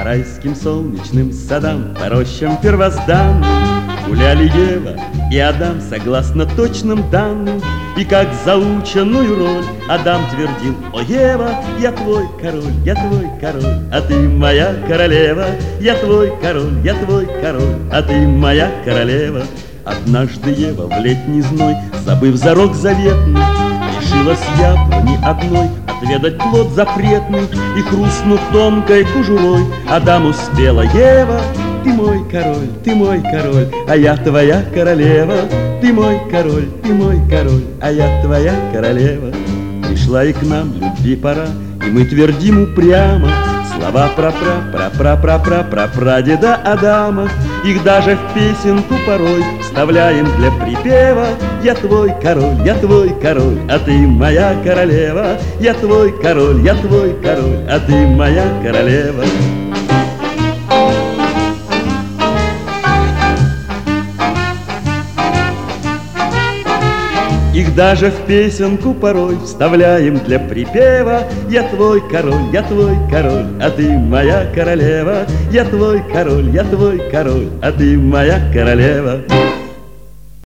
По райским солнечным садам, по рощам первозданным гуляли Ева и Адам согласно точным данным. И как заученную роль Адам твердил: «О, Ева, я твой король, я твой король, а ты моя королева. Я твой король, я твой король, а ты моя королева». Однажды Ева в летний зной, забыв зарок заветный, решила с яблони одной отведать плод запретный. И хрустнув тонкой кожурой, Адаму спела: «Ева, ты мой король, ты мой король, а я твоя королева. Ты мой король, а я твоя королева». Пришла и к нам любви пора, и мы твердим упрямо слова про прадеда Адама. Их даже в песенку порой вставляем для припева. Я твой король, а ты моя королева. Я твой король, а ты моя королева. Их даже в песенку порой вставляем для припева. Я твой король, а ты моя королева. Я твой король, а ты моя королева.